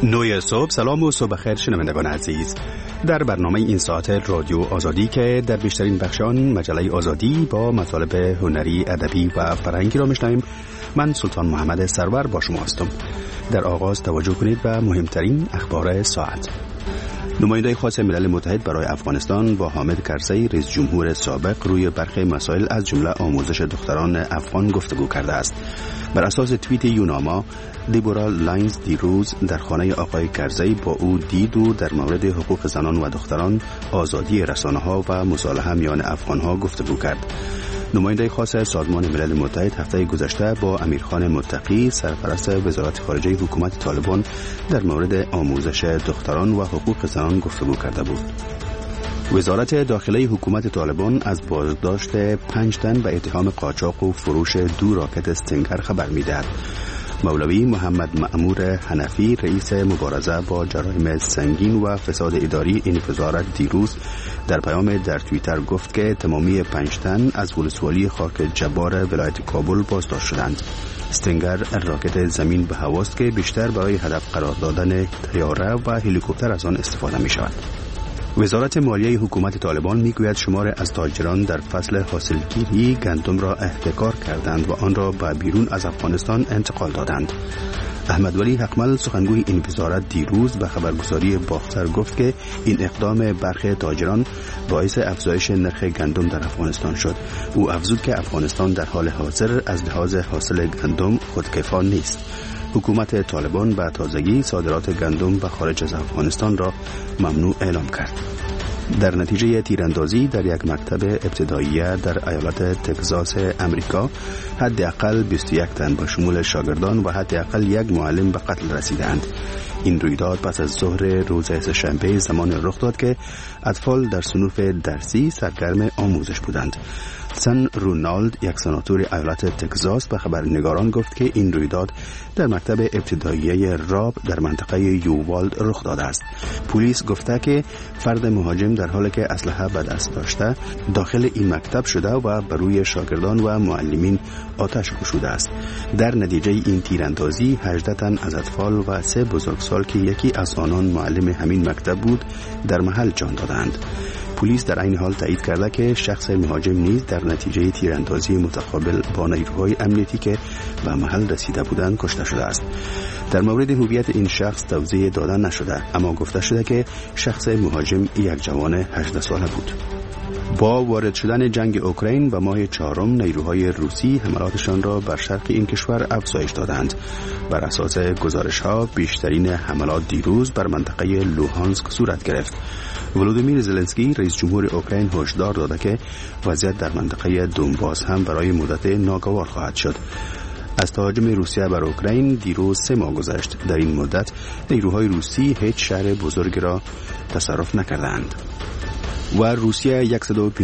9 صبح. سلام و صبح خیر شنوندگان عزیز. در برنامه این ساعت رادیو آزادی که در بیشترین بخش آن مجله آزادی با مطالب هنری، ادبی و فرهنگی را میشنویم، من سلطان محمد سرور با شما هستم. در آغاز توجه کنید به مهمترین اخبار ساعت. نماینده خاص ملل متحد برای افغانستان با حامد کرزی رئیس جمهور سابق روی برخی مسائل از جمله آموزش دختران افغان گفتگو کرده است. بر اساس توییت یوناما، دیبورا لاینز دیروز در خانه آقای کرزی با او دید و در مورد حقوق زنان و دختران، آزادی رسانه‌ها و مصالحه میان افغان‌ها گفتگو کرد. نماینده خاص سازمان ملل متحد هفته گذشته با امیرخان متقی سرپرست وزارت خارجه حکومت طالبان در مورد آموزش دختران و حقوق زنان گفتگو کرده بود. وزارت داخلی حکومت طالبان از بازداشت 5 تن به اتهام قاچاق و فروش 2 راکت استینگر خبر می‌دهد. مولوی محمد مأمور حنفی رئیس مبارزه با جرایم سنگین و فساد اداری این وزارت دیروز در پیام در توییتر گفت که تمامی 5 تن از ولسوالی خاک جبار ولایت کابل بازداشت شدند. استینگر راکت زمین به هواست که بیشتر برای هدف قرار دادن طیاره و هلیکوپتر از آن استفاده می شود. وزارت مالیه حکومت طالبان میگوید شمار از تاجران در فصل حاصلگیری گندم را احتکار کردند و آن را به بیرون از افغانستان انتقال دادند. احمد ولی حقمل سخنگوی این وزارت دیروز به خبرگزاری باختر گفت که این اقدام برخی تاجران باعث افزایش نرخ گندم در افغانستان شد. او افزود که افغانستان در حال حاضر از لحاظ حاصل گندم خودکفا نیست. حکومت طالبان به تازگی صادرات گندم به خارج از افغانستان را ممنوع اعلام کرد. در نتیجه تیراندازی در یک مکتب ابتداییه در ایالت تگزاس امریکا، حداقل 21 تن با شمول شاگردان و حداقل 1 معلم به قتل رسیدند. این رویداد پس از ظهر روز سه‌شنبه زمان رخ داد که اطفال در صنوف درسی سرگرم آموزش بودند. سن رونالد، یک سناتور ایالت تگزاس، به خبرنگاران گفت که این رویداد در مکتب ابتداییه راب در منطقه یووالد رخ داده است. پلیس گفته که فرد مهاجم در حالی که اسلحه به دست داشته داخل این مکتب شده و بر روی شاگردان و معلمین آتش گشوده است. در نتیجه این تیراندازی 18 تن از اطفال و 3 بزرگسال که یکی از آنان معلم همین مکتب بود در محل جان دادند. پلیس در این حال تایید کرده که شخص مهاجم نیز در نتیجه تیراندازی متقابل با نیروهای امنیتی که به محل رسیده بودند کشته شده است. در مورد هویت این شخص توضیح داده نشده، اما گفته شده که شخص مهاجم یک جوان 18 ساله بود. با وارد شدن جنگ اوکراین و ماه 4 نیروهای روسی حملاتشان را بر شرق این کشور افزایش دادند. بر اساس گزارش‌ها بیشترین حملات دیروز بر منطقه لوهانسک صورت گرفت. ولودیمیر زلنسکی رئیس جمهور اوکراین هشدار داده که وضعیت در منطقه دونباس هم برای مدت ناگوار خواهد شد. از تهاجم روسیه بر اوکراین دیروز 3 ماه گذشت. در این مدت نیروهای روسی هیچ شهر بزرگی را تصرف نکردند. و روسیه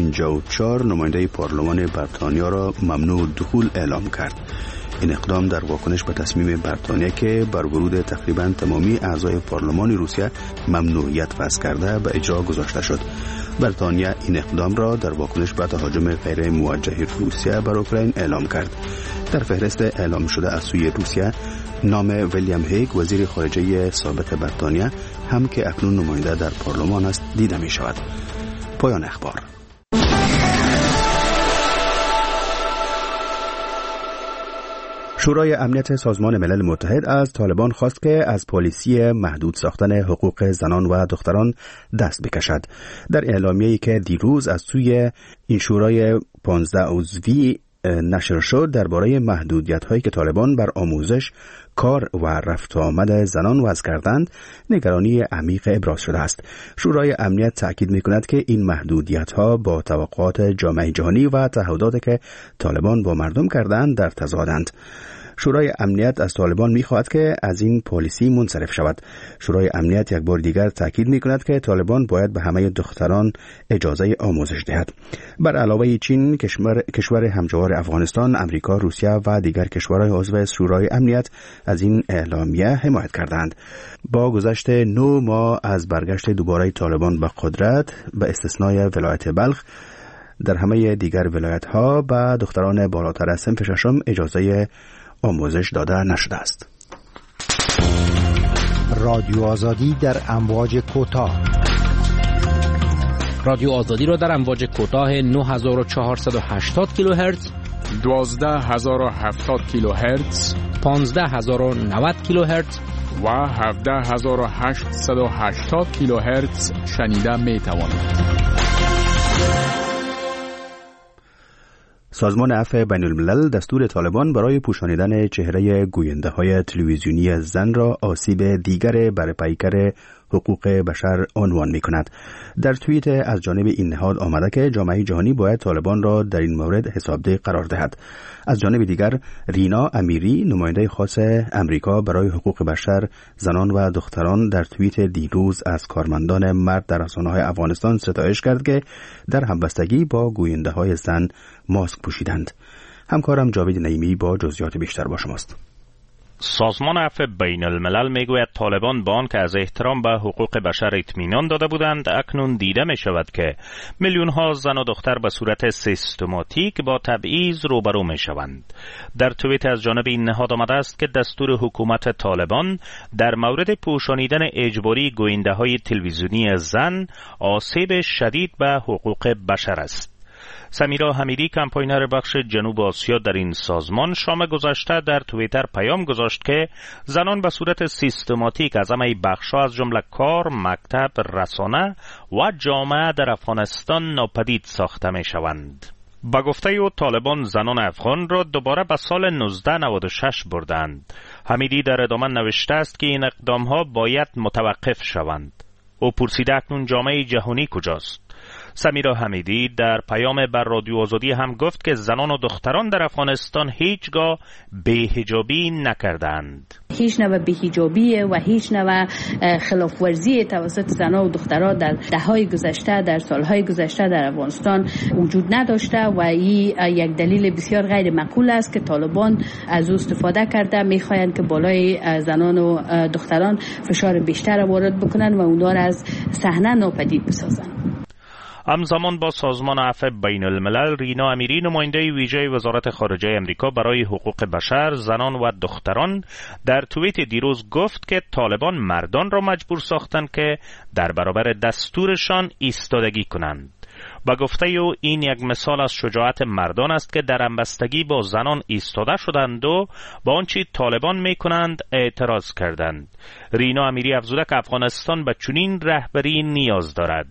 154 نماینده پارلمان بریتانیا را ممنوع دخول اعلام کرد. این اقدام در واکنش به تصمیم بریتانیا که بر ورود تقریباً تمامی اعضای پارلمان روسیه ممنوعیت وضع کرده به اجرا گذاشته شد. بریتانیا این اقدام را در واکنش به تهاجم غیر موجه روسیه بر اوکراین اعلام کرد. در فهرست اعلام شده از سوی روسیه نام ویلیام هیگ وزیر خارجه سابق بریتانیا هم که اکنون نماینده در پارلمان است دیده می شود. پایان اخبار. شورای امنیت سازمان ملل متحد از طالبان خواست که از پالیسی محدود ساختن حقوق زنان و دختران دست بکشد. در اعلامیه‌ای که دیروز از سوی این شورای 15 عضوی نشر شد درباره محدودیت‌هایی که طالبان بر آموزش، کار و رفت آمد زنان وضع کردند، نگرانی عمیق ابراز شده است. شورای امنیت تاکید می‌کند که این محدودیت‌ها با توقعات جامعه جهانی و تعهداتی که طالبان با مردم کردند در تضادند. شورای امنیت از طالبان می‌خواهد که از این پالیسی منصرف شود. شورای امنیت یک بار دیگر تاکید می‌کند که طالبان باید به همه دختران اجازه آموزش دهد. بر علاوه چین، کشور همجوار افغانستان، امریکا، روسیه و دیگر کشورهای عضو شورای امنیت از این اعلامیه حمایت کردند. با گذشت 9 ماه از برگشت دوباره طالبان به قدرت، به استثنای ولایت بلخ، در همه دیگر ولایت‌ها به دختران بالاتر از صنف ششم اجازه آموزش داده نشده است. رادیو آزادی در امواج کوتاه. رادیو آزادی را در امواج کوتاه 9480 کیلوهرتز، 12070 کیلوهرتز، 15090 کیلوهرتز و 17880 کیلوهرتز شنیده می توانید. سازمان عفو بین الملل دستور طالبان برای پوشانیدن چهره گوینده‌های تلویزیونی زن را آسیب دیگر بر پیکر حقوق بشر عنوان می‌کند. در توییت از جانب این نهاد آمده که جامعه جهانی باید طالبان را در این مورد حسابده قرار دهد. از جانب دیگر رینا امیری، نماینده خاص امریکا برای حقوق بشر، زنان و دختران، در توییت دیروز از کارمندان مرد در رسانه‌های افغانستان ستایش کرد که در همبستگی با گوینده‌های زن ماسک پوشیدند. همکارم جاوید نعیمی با جزئیات بیشتر با شماست. سازمان عفو بین الملل میگوید طالبان با آنکه از احترام به حقوق بشر اطمینان داده بودند، اکنون دیده می شود که میلیون ها زن و دختر به صورت سیستماتیک با تبعیض روبرو می شوند. در توییت از جانب این نهاد آمده است که دستور حکومت طالبان در مورد پوشانیدن اجباری گوینده های تلویزیونی زن آسیب شدید به حقوق بشر است. سمیرا حمیدی، کمپاینر بخش جنوب آسیا در این سازمان، شام گذشته در توییتر پیام گذاشت که زنان به صورت سیستماتیک از همه بخش‌ها از جمله کار، مکتب، رسانه و جامعه در افغانستان ناپدید ساخته می‌شوند. با گفته او طالبان زنان افغان را دوباره به سال 1996 بردند. حمیدی در ادامه نوشته است که این اقدام‌ها باید متوقف شوند. او پرسیده اکنون جامعه جهانی کجاست؟ سمیرا حمیدی در پیام بر رادیو آزادی هم گفت که زنان و دختران در افغانستان هیچگاه بی‌حجابی نکردند. هیچ نوع بی‌حجابی و هیچ نوع خلاف ورزی توسط زنان و دختران در دههای گذشته، در سالهای گذشته در افغانستان وجود نداشته و این یک دلیل بسیار غیر معقول است که طالبان از او استفاده کرده میخواهند که بالای زنان و دختران فشار بیشتر وارد بکنن و اونها را از صحنه ناپدید بسازند. همزمان با سازمان عفو بین الملل، رینا امیری، نماینده ویژه وزارت خارجه امریکا برای حقوق بشر، زنان و دختران، در توییت دیروز گفت که طالبان مردان را مجبور ساختند که در برابر دستورشان ایستادگی کنند. با گفته او این یک مثال از شجاعت مردان است که در همبستگی با زنان ایستاده شدند و با آنچه طالبان میکنند اعتراض کردند. رینا امیری افزوده که افغانستان به چنین رهبری نیاز دارد.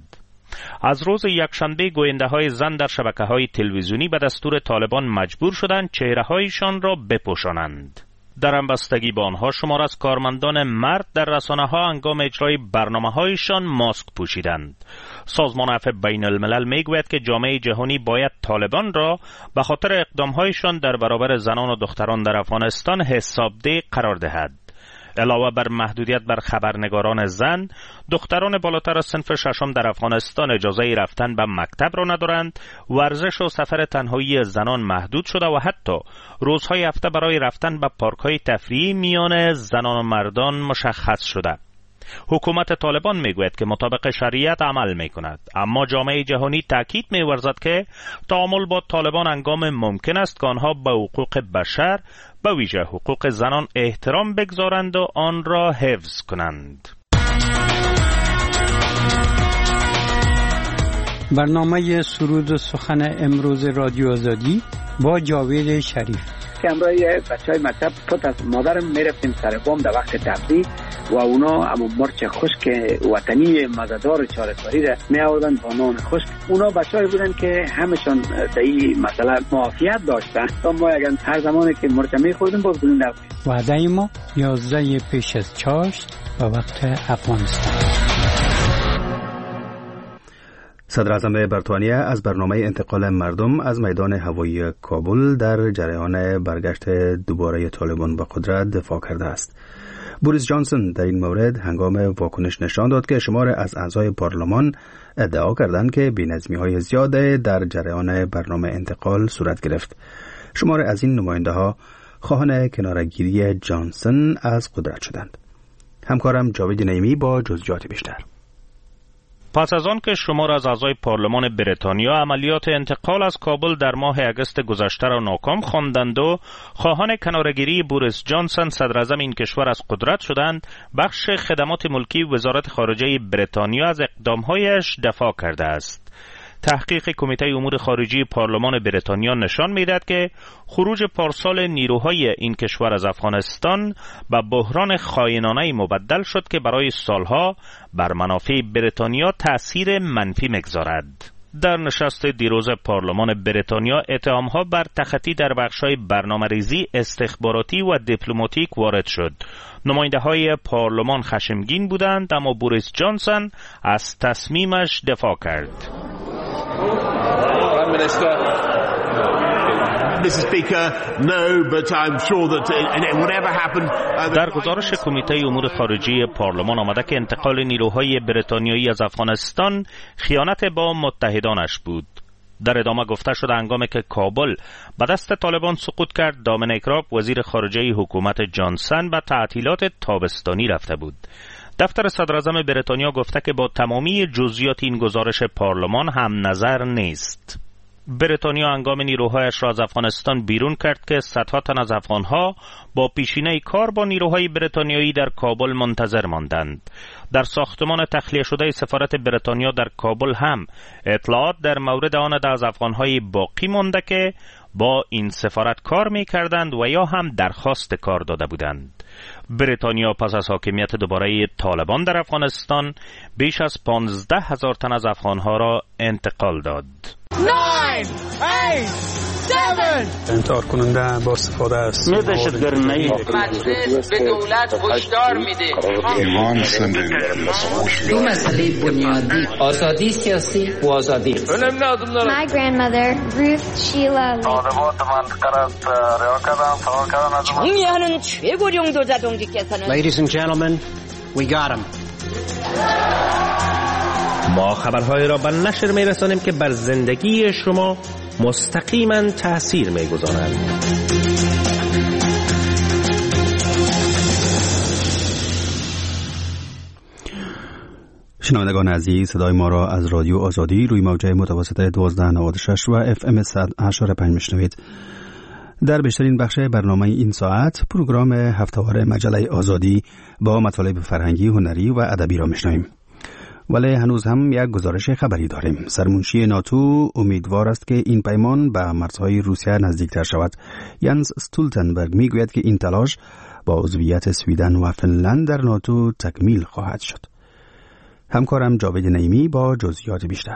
از روز یکشنبه گوینده‌های زن در شبکه‌های تلویزیونی به دستور طالبان مجبور شدند چهره‌هایشان را بپوشانند. در همبستگی با آنها شمار از کارمندان مرد در رسانه‌ها هنگام اجرای برنامه‌هایشان ماسک پوشیدند. سازمان عفو بین الملل میگوید که جامعه جهانی باید طالبان را به خاطر اقدام‌هایشان در برابر زنان و دختران در افغانستان حسابده قرار دهد. علاوه بر محدودیت بر خبرنگاران زن، دختران بالاتر از صنف ششم در افغانستان اجازه رفتن به مکتب را ندارند، ورزش و سفر تنهایی زنان محدود شده و حتی روزهای هفته برای رفتن به پارک‌های تفریحی میان زنان و مردان مشخص شده. حکومت طالبان میگوید که مطابق شریعت عمل میکند، اما جامعه جهانی تاکید می‌ورزد که تعامل با طالبان هنگام ممکن است که آنها به حقوق بشر، به ویژه حقوق زنان احترام بگذارند و آن را حفظ کنند. برنامه سرود و سخن امروز رادیو آزادی با جاوید شریف. که همراه بچهای مکتب پت از مادرم میرفتیم سر بام در وقت تفریح و اونا اما مرچ خشک وطنی مزه‌دار چاره‌کاری را می آوردن با نان خشک. اونا بچه‌ای بودن که همشون در این مسئله معافیت داشتن. تا ما اگر هر زمانی که مرچ می‌خوردیم باز بدون درد. وعده ما 11 پیش از چاشت به وقت افغانستان. صدر اعظم بریتانیا از برنامه انتقال مردم از میدان هوایی کابل در جریان برگشت دوباره طالبان به قدرت دفاع کرده است. بوریس جانسون در این مورد هنگام واکنش نشان داد که شمار از اعضای پارلمان ادعا کردند که بی‌نظمی‌های زیاد در جریان برنامه انتقال صورت گرفت. شمار از این نماینده‌ها خواهان کناره‌گیری جانسون از قدرت شدند. همکارم جاوید نعیمی با جزئیات بیشتر. پس از آن که شمار از اعضای پارلمان بریتانیا عملیات انتقال از کابل در ماه اگست گذشته را ناکام خواندند و خواهان کناره‌گیری بوریس جانسون صدراعظم این کشور از قدرت شدند، بخش خدمات ملکی وزارت خارجه بریتانیا از اقدامهایش دفاع کرده است. تحقیق کمیته امور خارجی پارلمان بریتانیا نشان می‌دهد که خروج پارسال نیروهای این کشور از افغانستان به بحران خائنانه‌ای مبدل شد که برای سالها بر منافع بریتانیا تأثیر منفی می‌گذارد. در نشست دیروز پارلمان بریتانیا اتهام‌ها بر تخطی در بخش‌های برنامه‌ریزی استخباراتی و دیپلماتیک وارد شد. نماینده‌های پارلمان خشمگین بودند، اما بوریس جانسون از تصمیمش دفاع کرد. در گزارش کمیته امور خارجی پارلمان آمده که انتقال نیروهای بریتانیایی از افغانستان خیانت با متحدانش بود. در ادامه گفته شد هنگامی که کابل به دست طالبان سقوط کرد، دامینیک راب وزیر خارجه حکومت جانسون به تعطیلات تابستانی رفته بود. دفتر صدراعظم بریتانیا گفته که با تمامی جزئیات این گزارش پارلمان هم نظر نیست. بریتانیا هنگام نیروهایش را از افغانستان بیرون کرد که صدها تن از افغانها با پیشینه کار با نیروهای بریتانیایی در کابل منتظر ماندند. در ساختمان تخلیه شده سفارت بریتانیا در کابل هم اطلاعات در مورد آن از افغانهای باقی مانده که با این سفارت کار می کردند و یا هم درخواست کار داده بودند. بریتانیا پس از حاکمیت دوباره طالبان در افغانستان بیش از 15,000 تن از افغانها را انتقال داد. 9 8 7 انتحار کننده با استفاده است. مجلس به دولت هشدار میده دو مسئله بنیادی: آزادی سیاسی و آزادی. My grandmother Ruth Sheila 정의하는 최고령 도자동지께서는 Ladies and gentlemen, we got him. ما خبرهای را به نشر می‌رسانیم که بر زندگی شما مستقیما تأثیر می‌گذارند. شنوندگان عزیز، صدای ما را از رادیو آزادی روی موجه متوسط 1296 و FM 100.5 میشنوید. در بیشترین بخش برنامه این ساعت پروگرام هفته‌وار مجله آزادی با مطالب فرهنگی، هنری و ادبی را میشنویم. ولی هنوز هم یک گزارش خبری داریم. سرمنشی ناتو امیدوار است که این پیمان به مرزهای روسیه نزدیکتر شود. ینس استولتنبرگ میگوید که این تلاش با عضویت سویدن و فنلند در ناتو تکمیل خواهد شد. همکارم جاوید نعیمی با جزئیات بیشتر.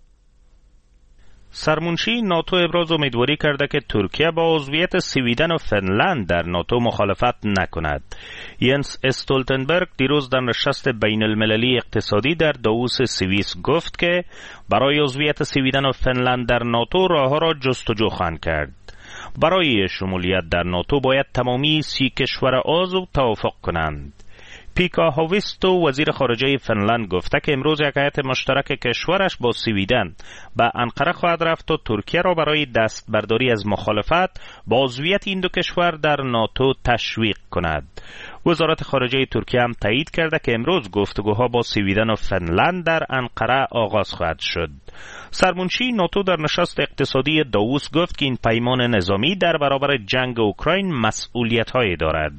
سرمنشی ناتو ابراز امیدواری کرده که ترکیه با عضویت سویدن و فنلند در ناتو مخالفت نکند. ینس استولتنبرگ دیروز در نشست بین المللی اقتصادی در داووس سوئیس گفت که برای عضویت سویدن و فنلند در ناتو راه‌ها را جستجو خواهند کرد. برای شمولیت در ناتو باید تمامی 30 کشور عضو توافق کنند. پیکا هاویستو وزیر خارجه فنلند گفته که امروز یک هیئت مشترک کشورش با سویدن به انقره خواهد رفت و ترکیه را برای دستبرداری از مخالفت با عضویت این دو کشور در ناتو تشویق کند. وزارت خارجه ترکیه هم تایید کرده که امروز گفتگوها با سویدن و فنلند در انقره آغاز خواهد شد. سرمنشی ناتو در نشست اقتصادی داووس گفت که این پیمان نظامی در برابر جنگ اوکراین مسئولیت‌هایی دارد.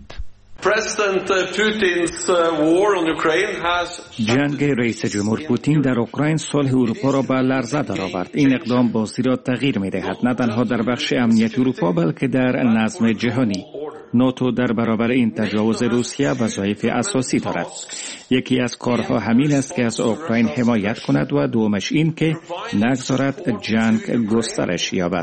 جنگ رئیس جمهور پوتین در اوکراین صلح اروپا را به لرزه درآورد. این اقدام بازی را تغییر می‌دهد، نه تنها در بخش امنیت اروپا بلکه در نظم جهانی. ناتو در برابر این تجاوز روسیه وظایف اساسی دارد. یکی از کارها همین است که از اوکراین حمایت کند و دومش این که نگذارد جنگ گسترش یابد.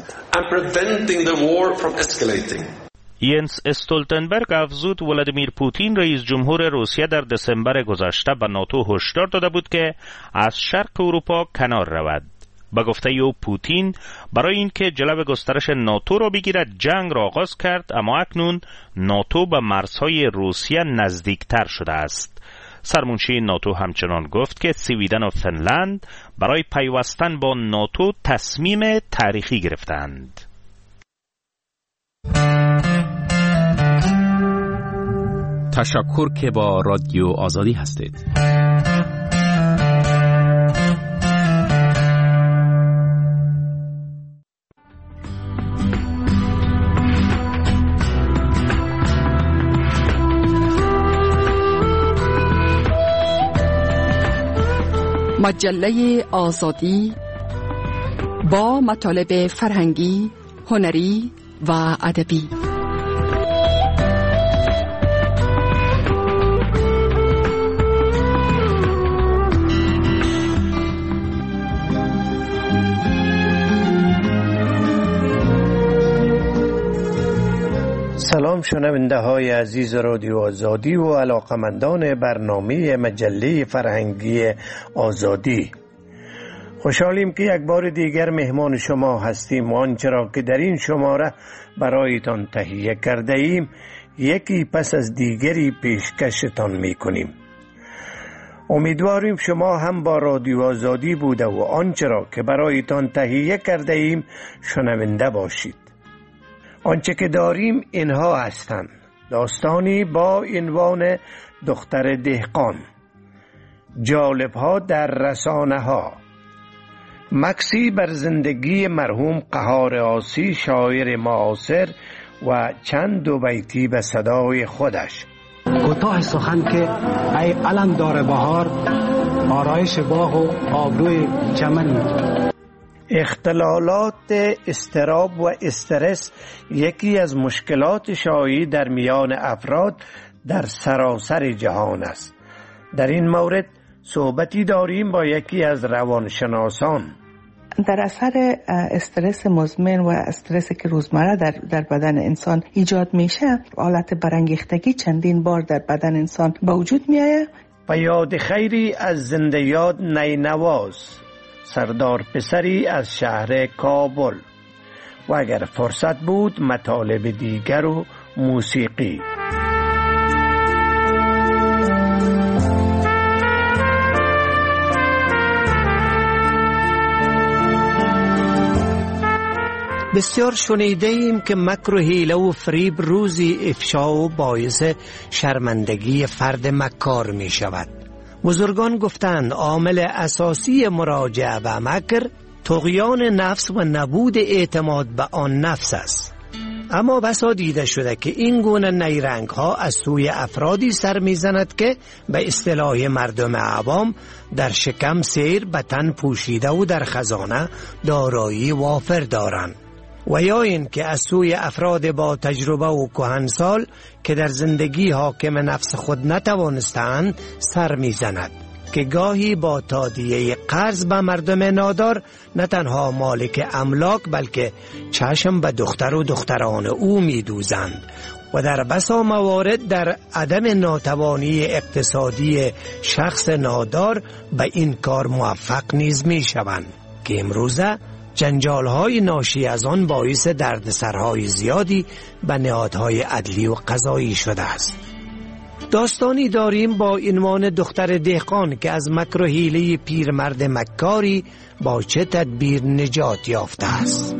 ینس استولتنبرگ افزود ولادیمیر پوتین رئیس جمهور روسیه در دسامبر گذشته به ناتو هشدار داده بود که از شرق اروپا کنار رود. با گفته او پوتین برای اینکه جلو گسترش ناتو را بگیرد جنگ را آغاز کرد، اما اکنون ناتو به مرزهای روسیه نزدیکتر شده است. سرمنشی ناتو همچنان گفت که سویدن و فنلند برای پیوستن با ناتو تصمیم تاریخی گرفتند. تشکر که با رادیو آزادی هستید. مجله آزادی با مطالب فرهنگی، هنری و ادبی. سلام شنونده های عزیز رادیو آزادی و علاقمندان برنامه مجله فرهنگی آزادی. خوشحالیم که یک بار دیگر مهمان شما هستیم و آنچه را که در این شماره برایتان تهیه کرده ایم یکی پس از دیگری پیشکشتان می کنیم. امیدواریم شما هم با رادیو آزادی بوده و آنچه را که برایتان تهیه کرده ایم شنونده باشید. آنچه که داریم اینها هستند: داستانی با عنوان دختر دهقان، جالب‌ها در رسانه ها، مکسی بر زندگی مرحوم قهار آسی شاعر معاصر و چند دو بیتی به صدای خودش. کوتاه سخن که ای علم داره بهار، آرایش باغ و آبروی چمن. اختلالات اضطراب و استرس یکی از مشکلات شایع در میان افراد در سراسر جهان است. در این مورد صحبتی داریم با یکی از روانشناسان. در اثر استرس مزمن و استرسی که روزمره در بدن انسان ایجاد میشه، حالت برانگیختگی چندین بار در بدن انسان به وجود میآید. و یاد خیری از زنده یاد نینواز، سردار پسری از شهر کابل، و اگر فرصت بود مطالب دیگر و موسیقی. بسیار شنیده ایم که مکر و حیله و فریب روزی افشا و باعث شرمندگی فرد مکار می شود. بزرگان گفتند عامل اساسی مراجعه و مکر طغیان نفس و نبود اعتماد به آن نفس است. اما بسا دیده شده که این گونه نیرنگ ها از سوی افرادی سر میزند که به اصطلاح مردم عوام در شکم سیر به تن پوشیده و در خزانه دارایی وافر دارند، و یا این که از سوی افراد با تجربه و کهنسال که در زندگی حاکم نفس خود نتوانستند سر میزند، که گاهی با تادیه قرض به مردم نادار نه تنها مالک املاک بلکه چشم به دختر و دختران او میدوزند و در بسا موارد در عدم ناتوانی اقتصادی شخص نادار به این کار موفق نیز میشوند، که امروزه جنجال‌های ناشی از آن باعث دردسرهای زیادی به نهادهای عدلی و قضایی شده است. داستانی داریم با عنوان دختر دهقان که از مکر و حیله پیرمرد مکاری با چه تدبیر نجات یافته است.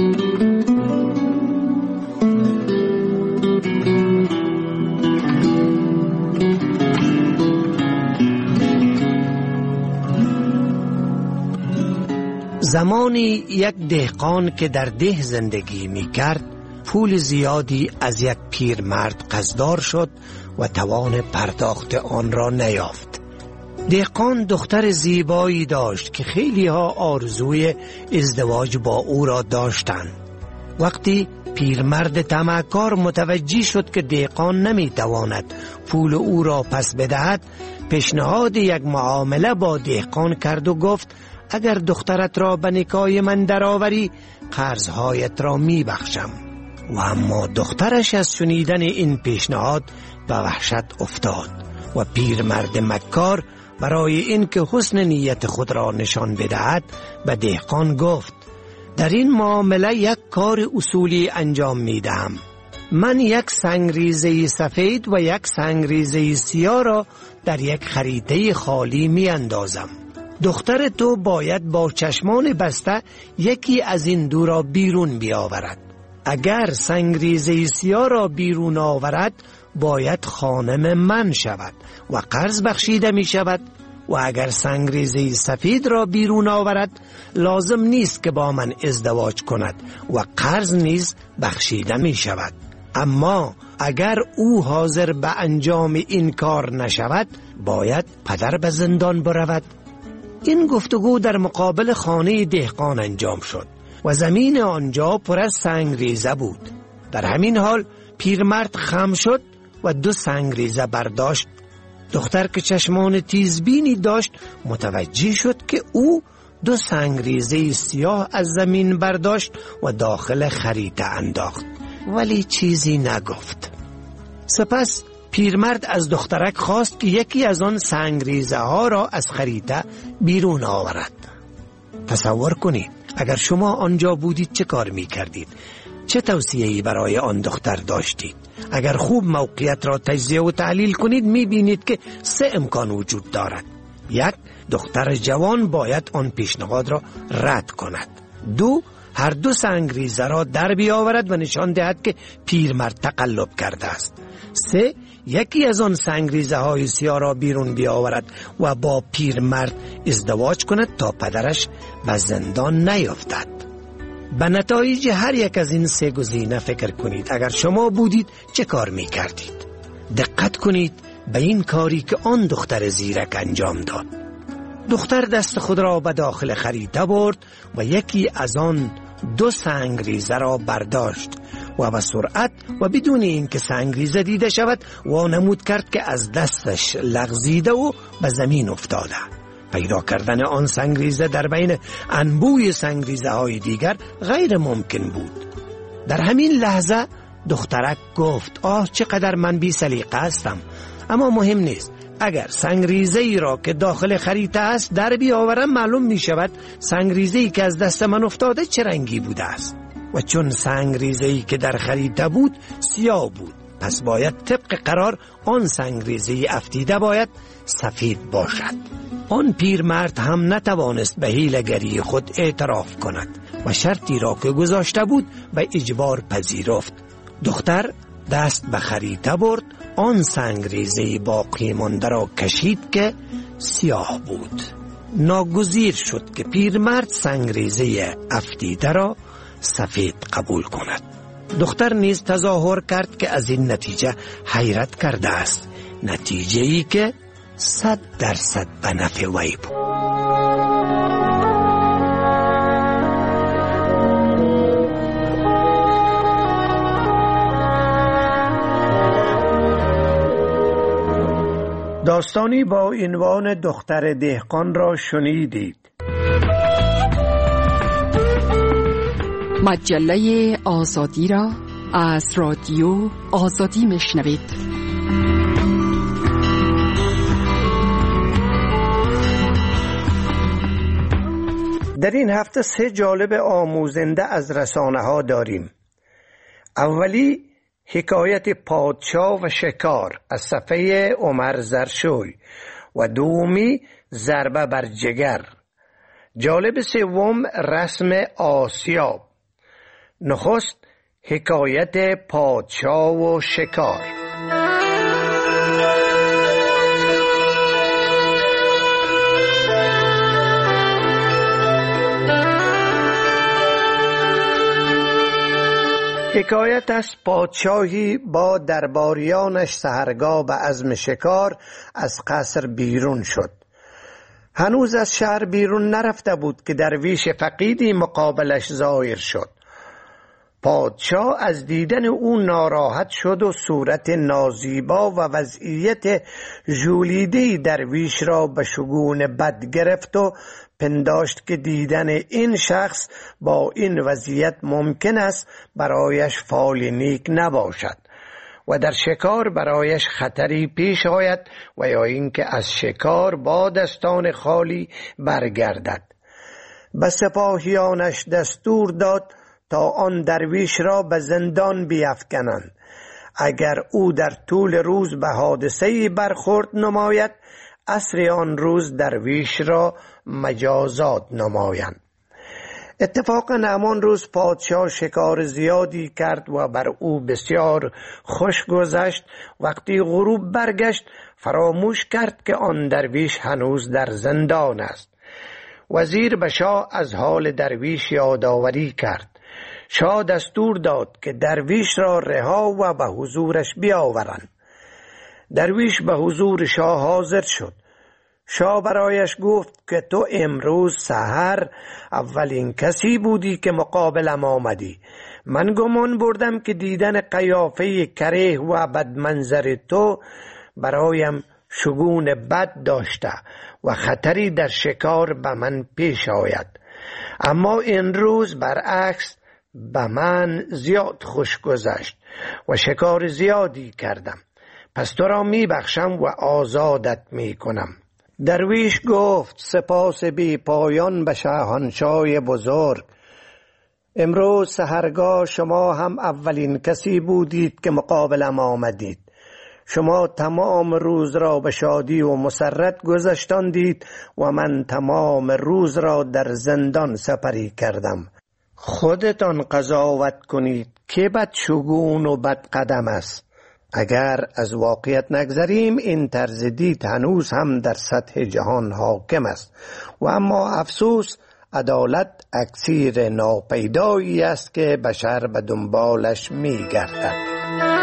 زمانی یک دهقان که در ده زندگی می کرد پول زیادی از یک پیرمرد قصدار شد و توان پرداخت آن را نیافت. دهقان دختر زیبایی داشت که خیلی ها آرزوی ازدواج با او را داشتند. وقتی پیرمرد طمعکار متوجه شد که دهقان نمی تواند پول او را پس بدهد، پیشنهاد یک معامله با دهقان کرد و گفت اگر دخترت را به نکاح من درآوری قرضهایت را می بخشم. و اما دخترش از شنیدن این پیشنهاد به وحشت افتاد و پیرمرد مکار برای اینکه حسن نیت خود را نشان بدهد به دهقان گفت در این معامله یک کار اصولی انجام می دهم. من یک سنگریزه سفید و یک سنگریزه سیاه را در یک خریطه خالی می اندازم. دختر تو باید با چشمان بسته یکی از این دو را بیرون بیاورد. اگر سنگریزه سیاه را بیرون آورد باید خانم من شود و قرض بخشیده می شود، و اگر سنگریزه سفید را بیرون آورد لازم نیست که با من ازدواج کند و قرض نیز بخشیده می شود. اما اگر او حاضر به انجام این کار نشود باید پدر به زندان برود. این گفتگو در مقابل خانه دهقان انجام شد و زمین آنجا پر از سنگریزه بود. در همین حال پیرمرد خم شد و 2 سنگریزه برداشت. دختر که چشمان تیزبینی داشت متوجه شد که او 2 سنگریزه سیاه از زمین برداشت و داخل خریطه انداخت، ولی چیزی نگفت. سپس پیرمرد از دخترک خواست که یکی از آن سنگریزه ها را از خریطه بیرون آورد. تصور کنید اگر شما آنجا بودید چه کار می کردید؟ چه توصیه‌ای برای آن دختر داشتید؟ اگر خوب موقعیت را تجزیه و تحلیل کنید می بینید که 3 امکان وجود دارد. 1. دختر جوان باید آن پیشنهاد را رد کند. 2. هر 2 سنگریزه را در بیاورد و نشان دهد که پیرمرد تقلب کرده است. 3. یکی از آن سنگریزه های سیاه را بیرون بیاورد و با پیرمرد ازدواج کند تا پدرش به زندان نیفتد. به نتایج هر یک از این 3 گزینه فکر کنید. اگر شما بودید چه کار می کردید؟ دقت کنید به این کاری که آن دختر زیرک انجام داد. دختر دست خود را به داخل خریطه برد و یکی از آن 2 سنگریزه را برداشت و به سرعت و بدون اینکه سنگریزه دیده شود وانمود کرد که از دستش لغزیده و به زمین افتاده. پیدا کردن آن سنگریزه در بین انبوی سنگریزه های دیگر غیر ممکن بود. در همین لحظه دخترک گفت آه چقدر من بی سلیقه هستم، اما مهم نیست. اگر سنگریزه ای را که داخل خریطه است در بیاورم معلوم می شود سنگریزه ای که از دست من افتاده چه رنگی بوده است. و چون سنگریزه ای که در خریطه بود سیاه بود، پس باید طبق قرار آن سنگریزه افتیده باید سفید باشد. آن پیرمرد هم نتوانست به حیله‌گری خود اعتراف کند و شرطی را که گذاشته بود به اجبار پذیرفت. دختر دست به خریطه برد، آن سنگریزه باقی مانده را کشید که سیاه بود. ناگزیر شد که پیرمرد سنگریزه افتیده را سفید قبول کند. دختر نیز تظاهر کرد که از این نتیجه حیرت کرده است، نتیجه‌ای که 100% به نفع وی بود. داستانی با عنوان دختر دهقان را شنیدید. مجله آزادی را از رادیو آزادی میشنوید. در این هفته 3 جالب آموزنده از رسانه ها داریم. اولی حکایت پادشاه و شکار از صفحه عمر زرشوی و دومی ضربه بر جگر. جالب سوم رسم آسیاب. نخست حکایت پادشاه و شکار. حکایت از پادشاهی با درباریانش سحرگاه به عزم شکار از قصر بیرون شد. هنوز از شهر بیرون نرفته بود که درویش فقیدی مقابلش ظاهر شد. پادشاه از دیدن او ناراحت شد و صورت نازیبا و وضعیت ژولیده درویش را به شگون بد گرفت و پنداشت که دیدن این شخص با این وضعیت ممکن است برایش فال نیک نباشد و در شکار برایش خطری پیش آید و یا اینکه از شکار با دستان خالی برگردد. به سپاهیانش دستور داد تا آن درویش را به زندان بیفکنند. اگر او در طول روز به حادثه‌ای برخورد نماید، عصر آن روز درویش را مجازات نمایند. اتفاقا همان روز پادشاه شکار زیادی کرد و بر او بسیار خوش گذشت. وقتی غروب برگشت فراموش کرد که آن درویش هنوز در زندان است. وزیر به شاه از حال درویش یادآوری کرد. شاه دستور داد که درویش را رها و به حضورش بیاورند. درویش به حضور شاه حاضر شد. شاه برایش گفت که تو امروز سحر اولین کسی بودی که مقابلم آمدی. من گمان بردم که دیدن قیافه کریه و بدمنظر تو برایم شگون بد داشته و خطری در شکار به من پیش آید، اما این روز برعکس به من زیاد خوش گذشت و شکار زیادی کردم. پس تو را می بخشم و آزادت می کنم. درویش گفت سپاس بی پایان به شاهنشاه بزرگ. امروز سحرگاه شما هم اولین کسی بودید که مقابلم آمدید. شما تمام روز را به شادی و مسرت گذشتاندید و من تمام روز را در زندان سپری کردم. خودتان قضاوت کنید که بدشگون و بدقدم است. اگر از واقعیت نگذریم این طرز دید هنوز هم در سطح جهان حاکم است و اما افسوس عدالت اکسیر ناپیدایی است که بشر به دنبالش می گردد.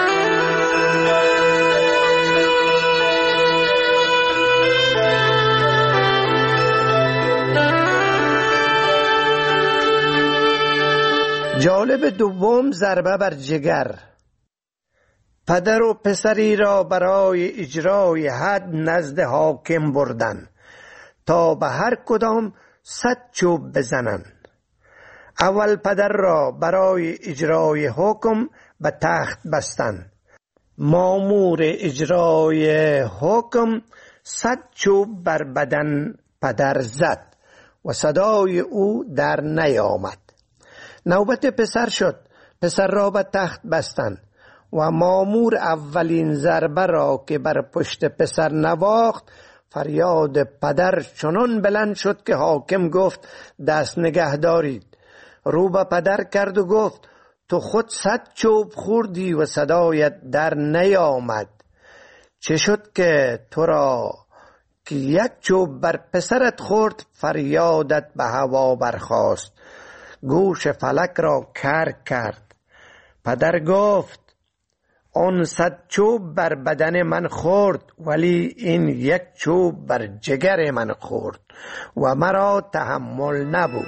جالب دوم ضربه بر جگر. پدر و پسری را برای اجرای حد نزد حاکم بردن تا به هر کدام 100 چوب بزنند. اول پدر را برای اجرای حکم به تخت بستند. مامور اجرای حکم 100 چوب بر بدن پدر زد و صدای او در نیامد. نوبت پسر شد. پسر را به تخت بستند و مامور اولین ضربه را که بر پشت پسر نواخت، فریاد پدر چنان بلند شد که حاکم گفت دست نگه دارید. رو به پدر کرد و گفت تو خود 100 چوب خوردی و صدایت در نیامد. چه شد که تو را که 1 چوب بر پسرت خورد فریادت به هوا برخاست، گوش فلک را کر کرد. پدر گفت آن 100 چوب بر بدن من خورد ولی این 1 چوب بر جگر من خورد و مرا تحمل نبود.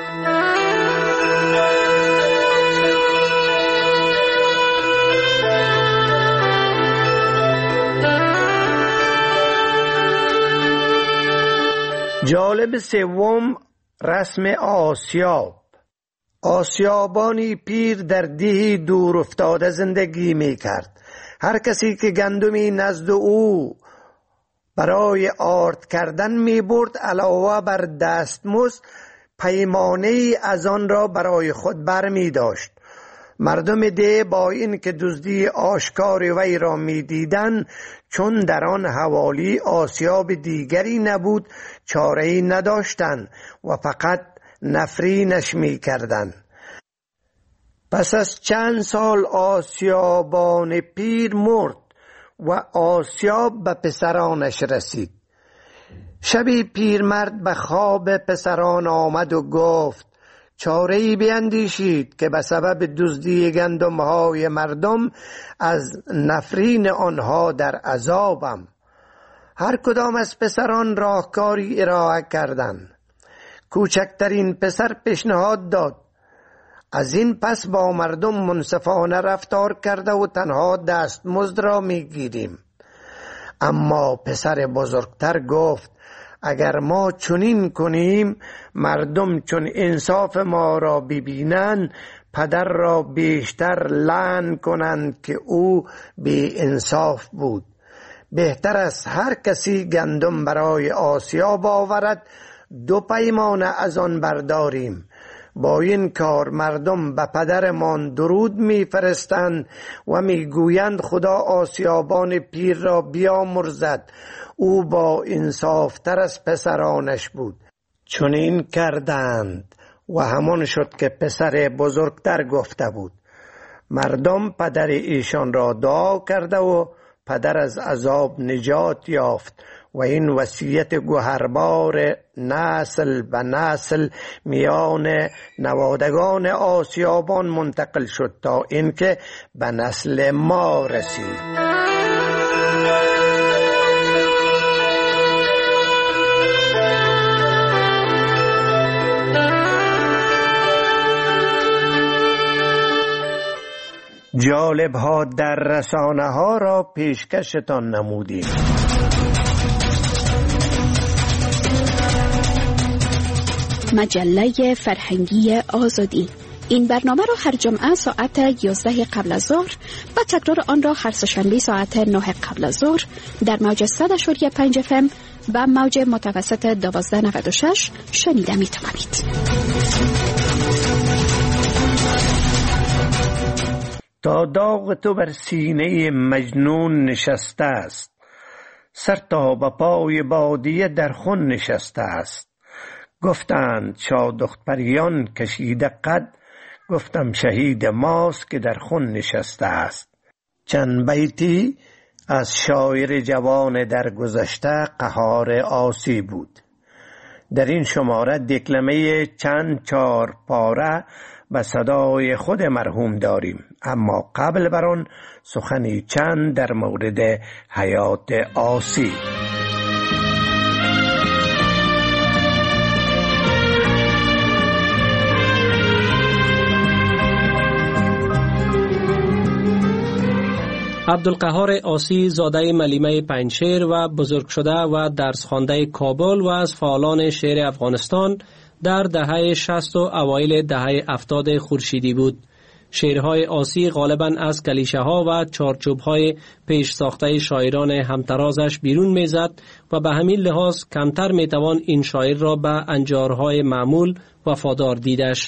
جالب سوم رسم آسیاب. آسیابانی پیر در دهی دور افتاده زندگی می کرد. هر کسی که گندمی نزد او برای آرد کردن می برد علاوه بر دستمزد پیمانه ای از آن را برای خود بر می داشت. مردم ده با این که دزدی آشکار وی را می دیدن، چون در آن حوالی آسیاب دیگری نبود چاره‌ای نداشتند و فقط نفرینش می کردن. پس از چند سال آسیابان پیر مرد و آسیاب به پسرانش رسید. شبی پیرمرد به خواب پسران آمد و گفت چاره‌ای بیندیشید که به سبب دزدی گندم‌های مردم از نفرین آنها در عذابم. هر کدام از پسران راهکاری ارائه کردند. کوچکترین پسر پیشنهاد داد از این پس با مردم منصفانه رفتار کرده و تنها دستمزد را میگیریم. اما پسر بزرگتر گفت اگر ما چنین کنیم مردم چون انصاف ما را ببینند پدر را بیشتر لعن کنند که او بی انصاف بود. بهتر است هر کسی گندم برای آسیاب آورد 2 پیمانه از آن برداریم. با این کار مردم به پدرمان درود میفرستند و میگویند خدا آسیابان پیر را بیامرزد، او با انصاف تر از پسرانش بود. چنین کردند و همان شد که پسر بزرگتر گفته بود. مردم پدر ایشان را دعا کرده و پدر از عذاب نجات یافت و این وصیت گوهربار نسل به نسل میان نوادگان آسیابان منتقل شد تا اینکه به نسل ما رسید. جالب ها در رسانه ها را پیشکشتان نمودیم. مجله فرهنگی آزادی. این برنامه را هر جمعه ساعت 11 قبل از ظهر و تکرار آن را هر سه‌شنبه ساعت 9 قبل از ظهر در موج 100.5 FM و موج متوسط 1296 شنیده می توانید. تا داغ تو بر سینه مجنون نشسته است، سر تا به پای بادیه در خون نشسته است. گفتند شادخت پریان کشیده قد، گفتم شهید ماست که در خون نشسته است. چند بیتی از شاعر جوان در گذشته قهار آسی بود. در این شماره دکلمه چند چار پاره به صدای خود مرحوم داریم، اما قبل بر آن سخنی چند در مورد حیات آسی. عبدالقهار آسی زاده ملیمه پنجشیر و بزرگ شده و درس خوانده کابل و از فعالان شعر افغانستان در دهه 60 و اوایل دهه 70 خورشیدی بود. شعرهای آسی غالباً از کلیشه ها و چارچوب های پیش ساخته شاعران همترازش بیرون میزد و به همین لحاظ کمتر میتوان این شاعر را به انجارهای معمول وفادار دیدش.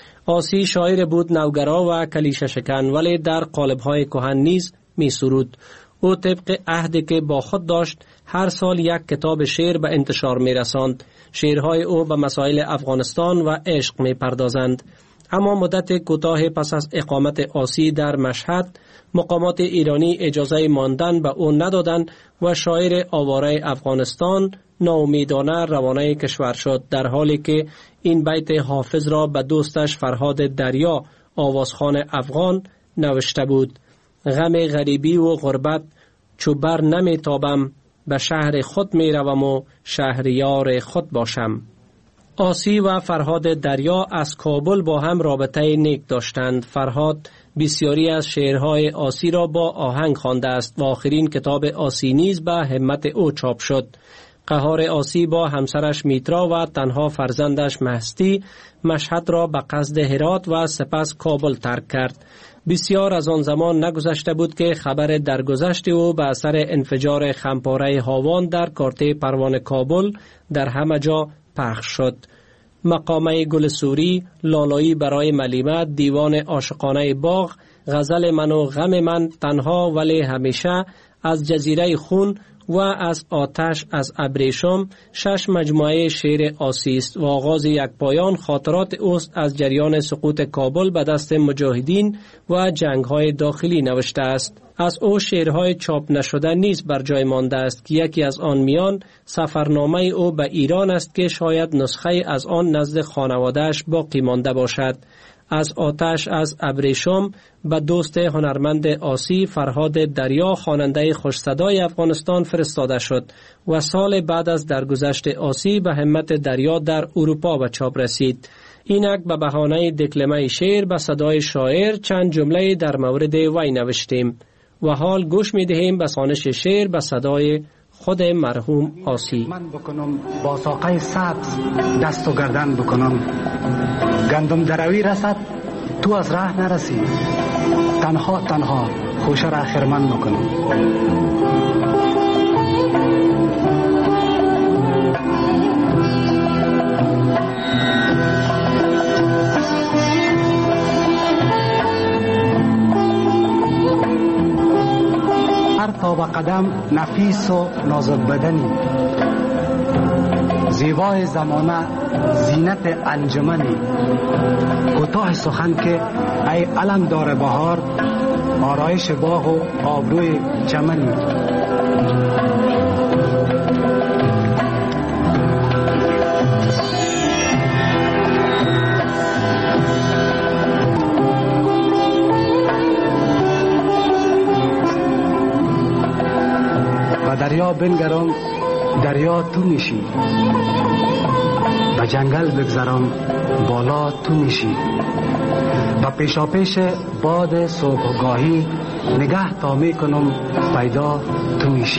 آسی شاعر بود نوگرا و کلیشه شکن، ولی در قالب‌های کهن نیز می سرود. او طبق عهدی که با خود داشت هر سال یک کتاب شعر به انتشار می رساند. شعرهای او به مسائل افغانستان و عشق می پردازند. اما مدت کوتاه پس از اقامت آسی در مشهد، مقامات ایرانی اجازه ماندن به او ندادند و شاعر آواره افغانستان ناامیدانه روانه کشور شد، در حالی که این بیت حافظ را به دوستش فرهاد دریا آوازخوان افغان نوشته بود: غم غریبی و غربت چو بر نمی تابم، به شهر خود می روم و شهریار خود باشم. آسی و فرهاد دریا از کابل با هم رابطه نیک داشتند. فرهاد بسیاری از شعرهای آسی را با آهنگ خوانده است و آخرین کتاب آسی نیز به همت او چاپ شد. قهار آسی با همسرش میترا و تنها فرزندش مهستی مشهد را به قصد هرات و سپس کابل ترک کرد. بسیار از آن زمان نگذشته بود که خبر درگذشت او به اثر انفجار خمپاره هاوان در کارته پروان کابل در همه جا پخش شد. مقامه گل سوری، لالایی برای ملیمه، دیوان عاشقانه باغ، غزل من و غم من، تنها ولی همیشه، از جزیره خون و از آتش از ابریشم 6 مجموعه شعر آسی است و آغاز یک پایان خاطرات اوست از جریان سقوط کابل به دست مجاهدین و جنگ‌های داخلی نوشته است. از او شعرهای چاپ نشده نیز بر جای مانده است که یکی از آن میان سفرنامه او به ایران است که شاید نسخه از آن نزد خانواده‌اش باقی مانده باشد. از آتش از ابریشم به دوست هنرمند آسی فرهاد دریا خواننده خوش صدای افغانستان فرستاده شد و سال بعد از درگذشت آسی به همت دریا در اروپا به چاپ رسید. اینک به بهانه دکلمه شعر به صدای شاعر چند جمله در مورد وی نوشتیم و حال گوش می دهیم به خوانش شعر به صدای خود مرحوم آسی. من بکنم با ساقه سبز دست و گردن بکنم، گندم دروی رسد تو از راه نرسی، تنها تنها خوشه را خرمن بکنم. تا به قدم نفیس و نازک بدنی، زیبای زمانه زینت انجمنی، کوتاه سخن که ای علم دار بهار، آرایش باغ و آبروی چمنی. دریا بنگرم دریا تو میشی، به جنگل بگذرم بالا تو میشی، و پیشاپیش باد صبحگاهی نگه تا می کنم پیدا تو میشی.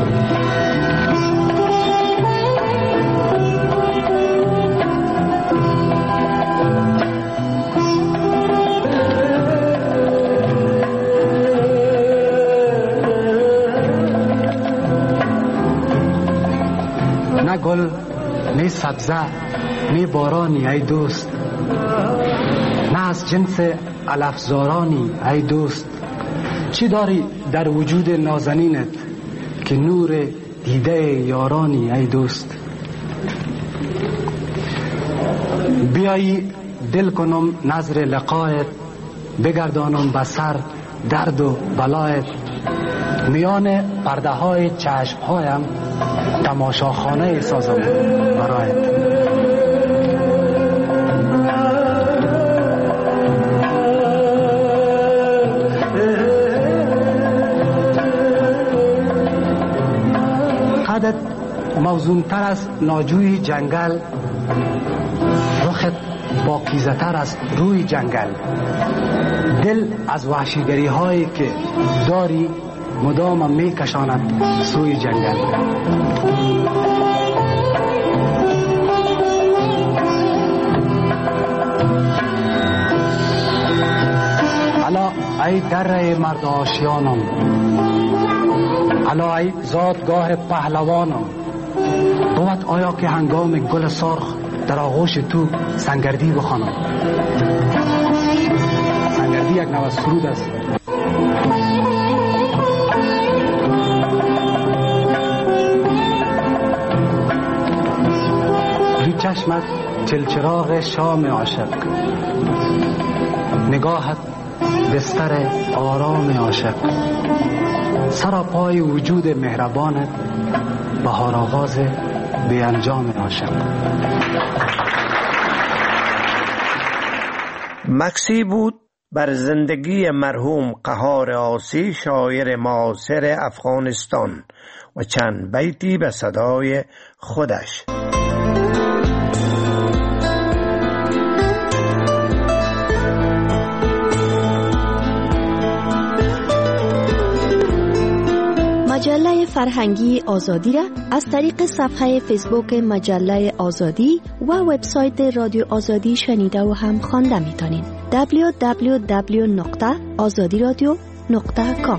نه گل، نه سبزه، نه بارانی ای دوست، نه از جنس علفزارانی ای دوست. چی داری در وجود نازنینت که نور دیده یارانی ای دوست؟ بیایی دل کنم نظر لقایت، بگردانم بسر درد و بلایت. میان پرده های چشم هایم تماشاخانه سازم برایت. قدت موزون تر از ناجوی جنگل، رخت پاکیزه تر از روی جنگل. دل از وحشیگری هایی که داری مدام می کشاند سوی جنگل. الا ای دره مرد آشیانم، الا ای زادگاه پهلوانم. بود آیا که هنگام گل سرخ در آغوش تو سنگردی بخوانم؟ سنگردی یک نوع سرود است. چشمت چلچراغ شام عاشق، نگاهت بستر آرام عاشق. سر پای وجود مهربانت، بهار آغاز بی انجام عاشق. مکسی بود بر زندگی مرحوم قهار آسی، شاعر معاصر افغانستان، و چند بیتی به صدای خودش. مجله فرهنگی آزادی را از طریق صفحه فیسبوک مجله آزادی و وبسایت رادیو آزادی شنیده و هم خوانده میتونین. www.azadiradio.com.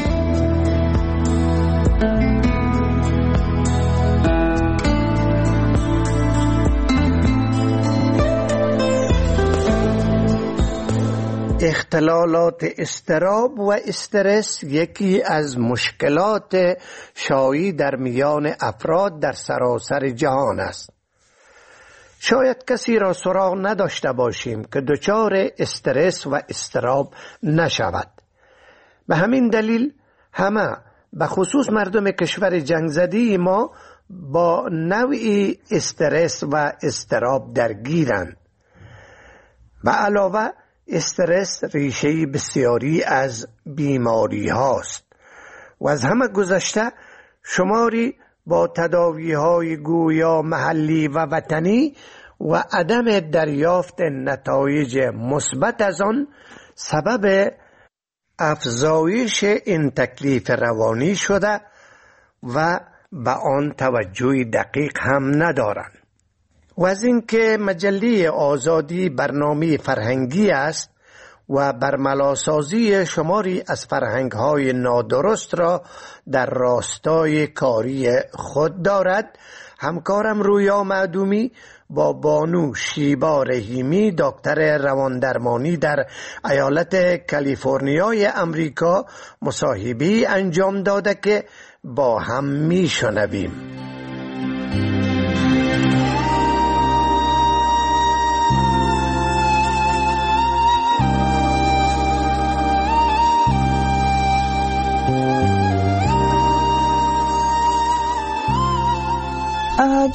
اختلالات اضطراب و استرس یکی از مشکلات شایع در میان افراد در سراسر جهان است. شاید کسی را سراغ نداشته باشیم که دچار استرس و اضطراب نشود. به همین دلیل همه، به خصوص مردم کشور جنگ زده ما، با نوعی استرس و اضطراب درگیرند. به علاوه استرس ریشه بسیاری از بیماری هاست و از همه گذشته شماری با تداوی های گویا محلی و وطنی و عدم دریافت نتایج مثبت از آن سبب افزایش این تکلیف روانی شده و به آن توجه دقیق هم ندارند. و از اینکه مجله آزادی برنامه فرهنگی است و برملاسازی شماری از فرهنگ‌های نادرست را در راستای کاری خود دارد، همکارم رویا معدومی با بانو شیبا رحیمی، دکتر رواندرمانی در ایالت کالیفرنیای امریکا، مصاحبه‌ای انجام داده که با هم میشنویم.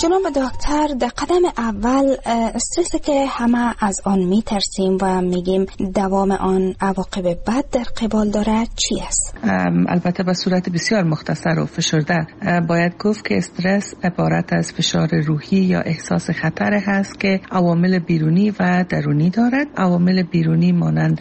جناب دکتر، در قدم اول استرسی که همه از آن میترسیم و میگیم دوام آن عواقب بد در قبال داره چی است؟ البته به صورت بسیار مختصر و فشرده باید گفت که استرس عبارت از فشار روحی یا احساس خطر هست که عوامل بیرونی و درونی دارد. عوامل بیرونی مانند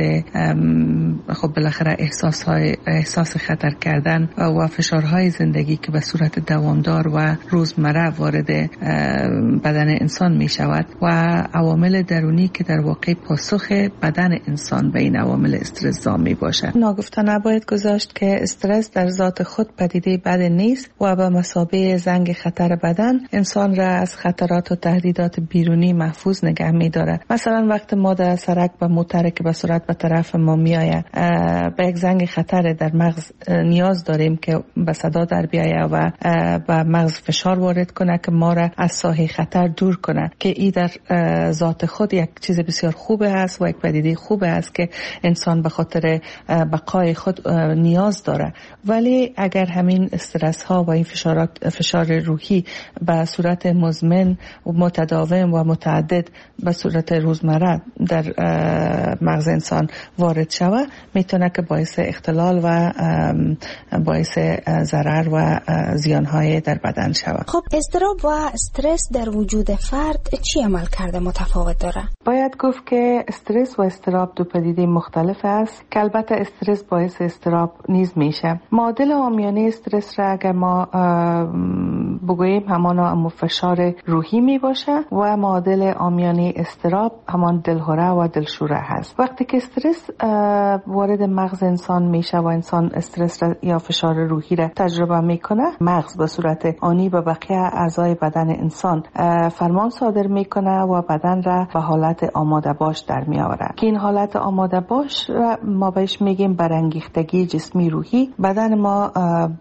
خب بالاخره احساس خطر کردن و فشارهای زندگی که به صورت دوامدار و روزمره وارد بدن انسان می شود و عوامل درونی که در واقع پاسخ بدن انسان به این عوامل استرس می باشد. ناگفته نباید گذاشت که استرس در ذات خود پدیده بد نیست و به مثابه زنگ خطر بدن انسان را از خطرات و تهدیدات بیرونی محفوظ نگه می دارد. مثلا وقت ما در سرک و موتر که به صورت به طرف ما می آید به یک زنگ خطر در مغز نیاز داریم که به صدا در بیاید و به مغز فشار وارد کنه که ما را از ساحه خطر دور کنه، که این در ذات خود یک چیز بسیار خوبه است و یک پدیده خوبه است که انسان به خاطر بقای خود نیاز داره. ولی اگر همین استرس ها و این فشار روحی به صورت مزمن و متداوم و متعدد به صورت روزمره در مغز انسان وارد شود، میتونه که باعث اختلال و باعث ضرر و زیانهای در بدن شود. خب اضطراب و استرس در وجود فرد چی عمل کرده متفاوت داره؟ باید گفت که استرس و اضطراب دو پدیده مختلف است که البته استرس باعث اضطراب نیز میشه. معادل عامیانه استرس را اگر ما بگوییم همان فشار روحی می باشه و معادل عامیانه اضطراب همان دلهره و دلشوره هست. وقتی که استرس وارد مغز انسان میشه و انسان استرس را یا فشار روحی را تجربه میکنه، مغز به صورت آنی به بقیه اعضای بدن انسان فرمان صادر میکنه و بدن را به حالت آماده باش در میآوره، که این حالت آماده باش را ما بهش میگیم برانگیختگی جسمی روحی. بدن ما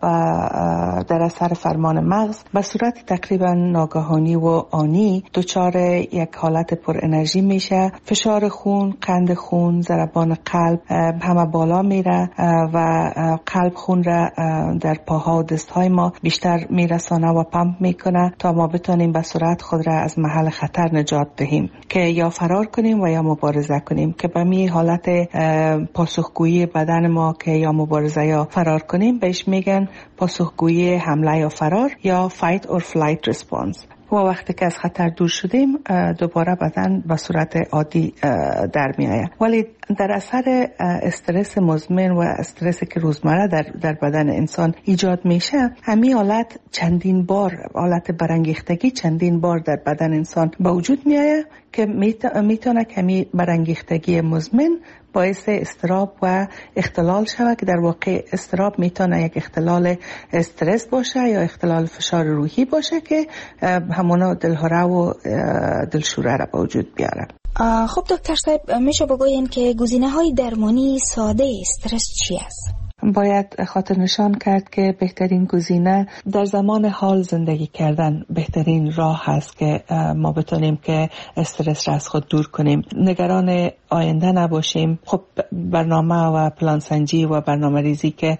در اثر فرمان مغز به صورت تقریبا ناگهانی و آنی دچار یک حالت پر انرژی میشه. فشار خون، قند خون، ضربان قلب همه بالا میره و قلب خون را در پاها و دستهای ما بیشتر میرسانه و پمپ میکنه تا ما بتونیم به سرعت خود را از محل خطر نجات دهیم، که یا فرار کنیم و یا مبارزه کنیم، که به می حالت پاسخگویی بدن ما که یا مبارزه یا فرار کنیم بهش میگن پاسخگویی حمله یا فرار یا fight or flight response. و وقتی که از خطر دور شدیم دوباره بدن به صورت عادی در می آید. ولی در اثر استرس مزمن و استرسی که روزمره در بدن انسان ایجاد میشه، همین حالت چندین بار، حالت برانگیختگی چندین بار در بدن انسان به وجود می آید که میتونه کمی برانگیختگی مزمن باعث اضطراب و اختلال شود، که در واقع اضطراب میتونه یک اختلال استرس باشه یا اختلال فشار روحی باشه که همونا دلهره و دلشوره را به وجود بیاره. خب دکتر صاحب، میشه بگوین که گزینه‌های درمانی ساده استرس چی است؟ باید خاطر نشان کرد که بهترین گزینه در زمان حال زندگی کردن بهترین راه هست که ما بتونیم که استرس را از خود دور کنیم. نگران آینده نباشیم. خب برنامه و پلانسنجی و برنامه ریزی که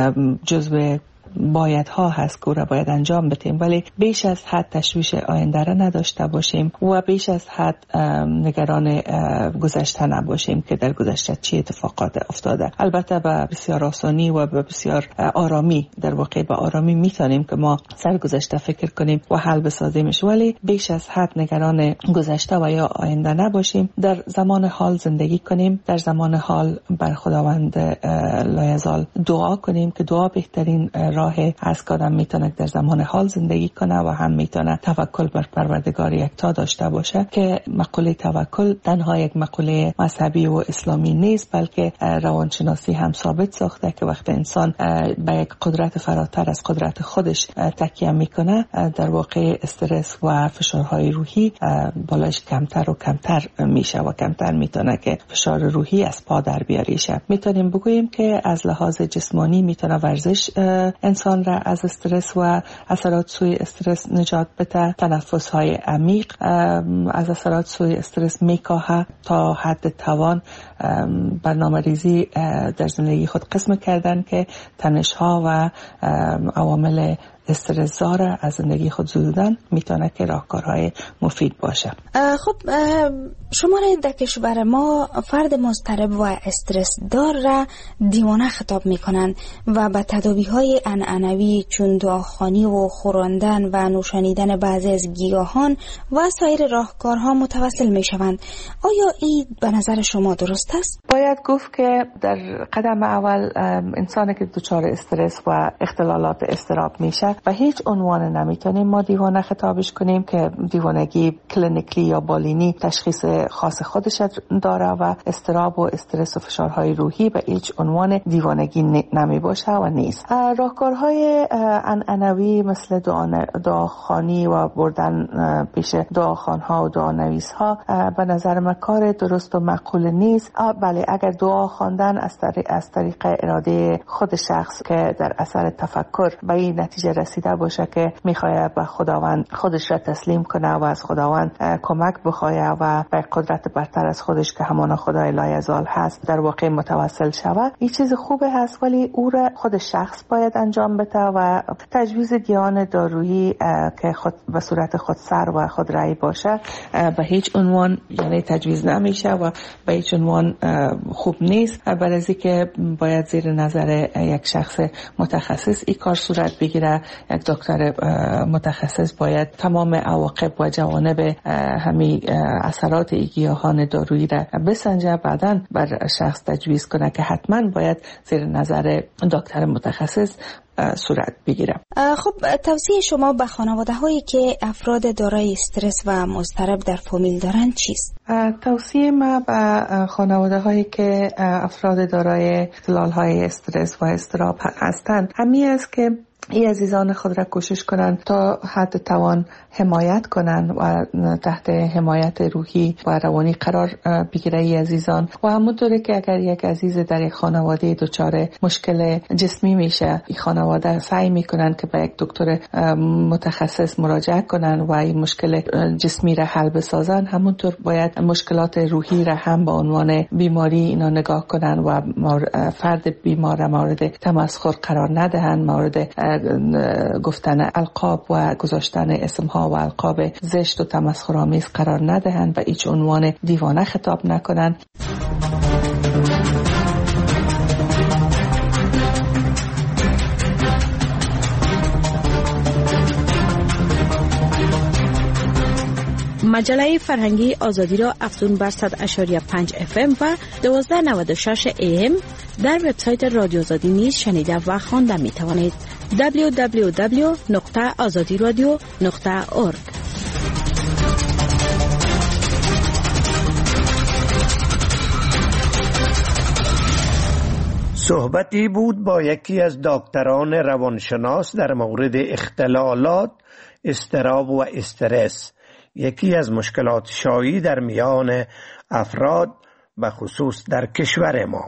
جزو بایدها هست که را باید انجام بدیم، ولی بیش از حد تشویش آینده را نداشته باشیم و بیش از حد نگران گذشته نباشیم که در گذشته چی اتفاقات افتاده. البته به بسیار آسانی و به بسیار آرامی، در واقع به آرامی میتونیم که ما سر گذشته فکر کنیم و حل بسازیمش، ولی بیش از حد نگران گذشته و یا آینده نباشیم. در زمان حال زندگی کنیم، در زمان حال بر خداوند لایزال دعا کنیم که دعا بهترین راه از که آدم میتونه در زمان حال زندگی کنه و هم میتونه توکل بر پروردگار یکتا داشته باشه، که مقوله توکل تنها یک مقوله مذهبی و اسلامی نیست، بلکه روانشناسی هم ثابت ساخته که وقتی انسان به یک قدرت فراتر از قدرت خودش تکیه میکنه، در واقع استرس و فشارهای روحی بالاش کمتر و کمتر میشه و کمتر میتونه که فشار روحی از پا در بیاریشه. میتونیم بگوییم که از لحاظ جسمانی میتونه ورزش انسان را از استرس و اثرات سوی استرس نجات بده. تنفس های عمیق از اثرات سوی استرس میکاهه. تا حد توان برنامه ریزی در زندگی خود قسم کردن که تنش ها و عوامل استرس زار از زندگی خود زدودن میتونه که راهکارهای مفید باشه. خب شما در کشور ما فرد مضطرب و استرس دار را دیوانه خطاب میکنند و به تداوی‌های عنعنوی چون دعاخوانی و خوراندن و نوشانیدن بعضی از گیاهان و سایر راهکارها متوسل میشوند. آیا این به نظر شما درست است؟ باید گفت که در قدم اول انسانی که دچار استرس و اختلالات اضطراب میشه و هیچ عنوان نمیتونیم ما دیوانه خطابش کنیم که دیوانگی کلینیکلی یا بالینی تشخیص خاص خودش داره و اضطراب و استرس و فشارهای روحی به هیچ عنوان دیوانگی نمی باشه و نیست. راهکارهای عنعنوی مثل دعاخوانی و بردن پیش دعاخوانها و دعانویسها به نظر من کار درست و معقول نیست. بله اگر دعا خواندن از طریق اراده خود شخص که در اثر تفکر به این نتیجه رسیده باشه که میخواد به خداوند خودش را تسلیم کنه و از خداوند کمک بخواه و به قدرت برتر از خودش که همان خدای لایزال هست در واقع متوسل شود، این چیز خوبه هست، ولی او را خود شخص باید انجام بده و تجویز گیاهان دارویی که خود به صورت خودسر و خودرأی باشه به هیچ عنوان یعنی تجویز نمیشه و به هیچ عنوان خوب نیست. برای که باید زیر نظر یک شخص متخصص این کار صورت بگیره. یک دکتر متخصص باید تمام عواقب و جوانب همین اثرات گیاهان دارویی را بسنجه، بعداً بر شخص تجویز کنه که حتما باید زیر نظر دکتر متخصص صورت بگیره. خب توصیه شما به خانواده هایی که افراد دارای استرس و مضطرب در فامیل دارند چیست؟ توصیه ما به خانواده هایی که افراد دارای اختلال های استرس و اضطراب هستند همین است که ای عزیزان خود را کوشش کنند تا حد توان حمایت کنند و تحت حمایت روحی و روانی قرار بگیره ای عزیزان. و همونطوری که اگر یک عزیز در یک خانواده دچار مشکل جسمی میشه، این خانواده سعی میکنند که به یک دکتر متخصص مراجعه کنند و این مشکل جسمی را حل بسازن، همونطور باید مشکلات روحی را هم به عنوان بیماری اینا نگاه کنند و فرد بیمار را مورد تمسخر قرار ندهند، مورد گفتن القاب و گذاشتن اسمها و القاب زشت و تمسخرآمیز قرار ندهند و هیچ عنوان دیوانه خطاب نکنند. مجله فرهنگی آزادی را افزون بر 100.5 FM و 1296 AM در وبسایت رادیو آزادی نیز شنیده و خوانده می توانید. www.azadiradio.org. صحبتی بود با یکی از دکتران روانشناس در مورد اختلالات اضطراب و استرس، یکی از مشکلات شایع در میان افراد به خصوص در کشور ما.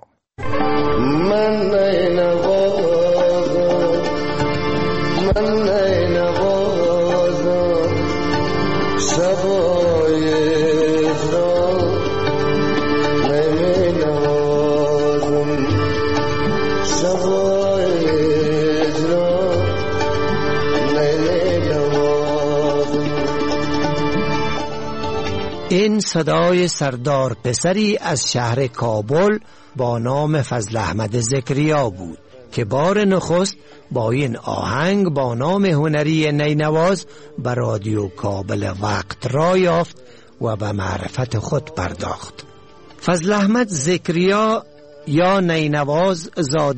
این صدای سردار پسری از شهر کابل با نام فضل احمد زکریا بود که بار نخست با این آهنگ با نام هنری نینواز به رادیو کابل وقت را یافت و به معرفت خود پرداخت. فضل احمد زکریا یا نینواز زاده